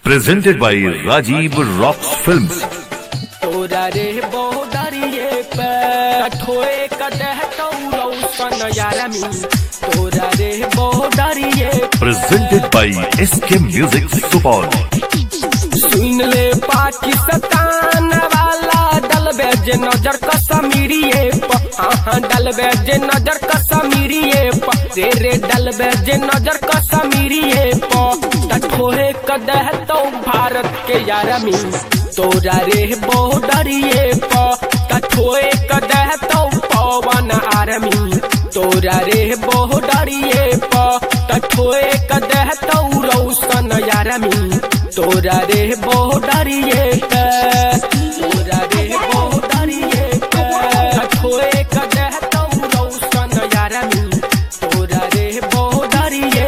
presented by Rajiv Rocks Films. तोरा रे बहुदरिए पे कठोए कदह कौरौसन यारमी तोरा रे बहुदरिए Presented by SK Music Supal. सुन ले पाकिस्तान वाला डल बेज नजर कश्मीरिए डल बेज नजर कश्मीरिए रे डल बेज नजर कश्मीरिए कठोए कदह तो भारत के यारमी तोरा रे बहुदरिए कठोए कदह तो पवन आर्मी तोरा रे बहुदरिए कठोए कदह तो रौशन यारमी तोरा रे बहुदरिए तोरा रे बहुदरिए कठोए कदह तो रौशन यारमी तोरा रे बहुदरिए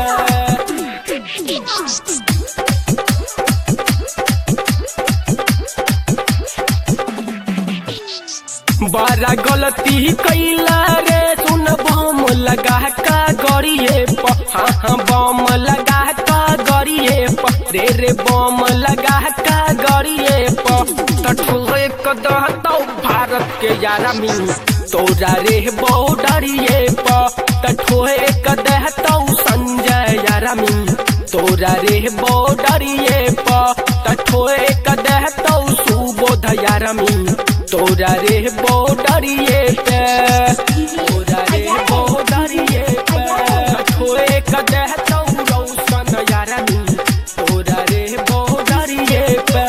बड़ा गलती कैला रे सुन बम लगा का गड़िए बम लगा का गड़िए रे बम लगा का गड़िए कठोए कदह तो भारत के यारमी तोरा रे बहुदरिए कठोए कदह तो संजय यारमी तोरा रे बहुदरिए कठोए कदह तो सुबोध यारमी तोरा रे बहुदरिए तोरा रे बहुदरिए कठोए कदह तो रौशन यारमी तोरा रे बहुदरिए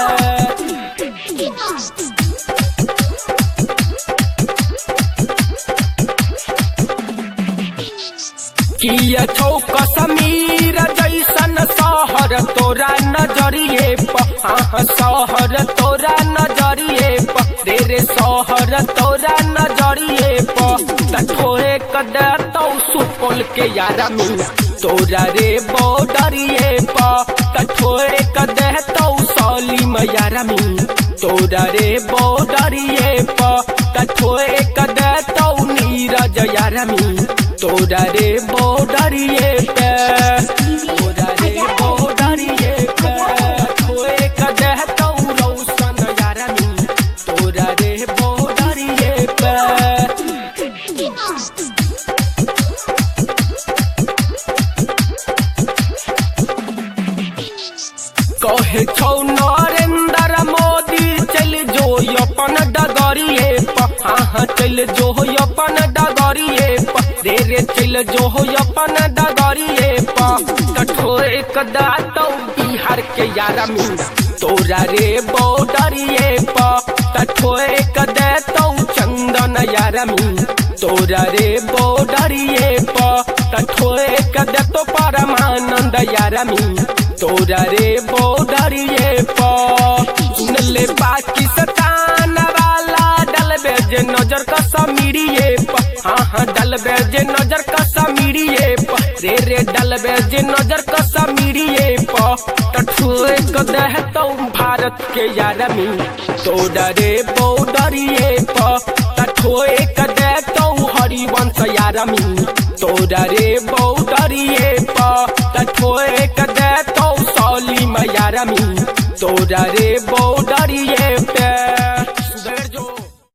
किया छौ कश्मीर जैसन शहर तोरा नजरिए शहर तोरा नजरिए रे शहर तोरा नजरिए कठोए कदह तो सुपौल के यारमी तोरा रे बहुदरिए कठोए कदह तो सलीम यारमी तोरा रे बहुदरिए कठोए कदह तो नीरज यारमी तोरा रे बहुदरिए तोरा रे बहुदरिए कठोए कदह तो रौशन यारमी तोरा रे बहुदरिए कहे छौ नरेंद्र मोदी चल जो अपन डगरिए चल जो अपन डगरिए रे चल जो अपन डगरिए कठोए कदह तो बिहार के यारमी तोरा रे बहुदरिए कठोए कदह तो चंदन यारमी तोरा रे बहुदरिए कठोए कदह तो परमानंद यारमी तोरा रे बहुदरिए सुन ले पाकिस्तान वाला डल बेज नजर कश्मीरिए डल बेज नजर कश्मीरिए रे डल बेज नजर कश्मीरिए कठोए कदह तो भारत के यारमी तोरा रे बहुदरिए कठोए कदह तो हरिवंश यारमी तोरा रे बहुदरिए कठोए कदह तो सलीम यारमी तोरा रे बहुदरिए